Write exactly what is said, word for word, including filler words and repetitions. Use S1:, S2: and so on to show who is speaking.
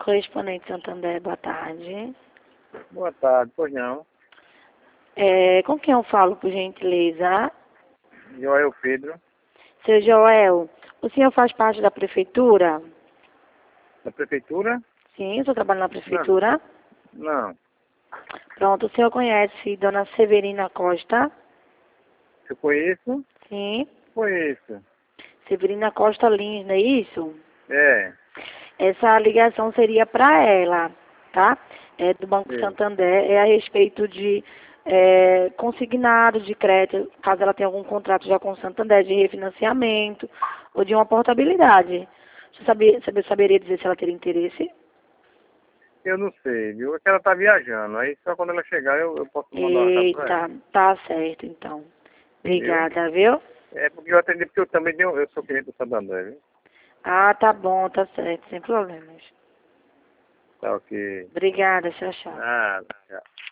S1: correspondente Santander, boa tarde.
S2: Boa tarde, pois não.
S1: É, com quem eu falo, por gentileza?
S2: Joel Pedro,
S1: Seu Joel, o senhor faz parte da prefeitura?
S2: da prefeitura?
S1: Sim, o senhor trabalha na prefeitura?
S2: Não.
S1: Pronto, o senhor conhece Dona Severina Costa?
S2: Eu conheço?
S1: Sim.
S2: Conheço.
S1: Severina Costa Lins, não é isso?
S2: É.
S1: Essa ligação seria para ela, tá? É do Banco
S2: Sim.
S1: Santander, é a respeito de é, consignado de crédito, caso ela tenha algum contrato já com o Santander de refinanciamento ou de uma portabilidade. Você saber, saber, saberia dizer se ela teria interesse?
S2: Eu não sei, viu? É que ela tá viajando. Aí só quando ela chegar eu, eu posso mandar uma carta pra ela.
S1: Eita, tá certo então.
S2: Viu?
S1: Obrigada, viu?
S2: É porque eu atendi porque eu também tenho, eu sou cliente do Santander, viu?
S1: Ah, tá bom, tá certo, sem problemas.
S2: Tá ok.
S1: Obrigada, tchau, tchau.
S2: Nada, tchau.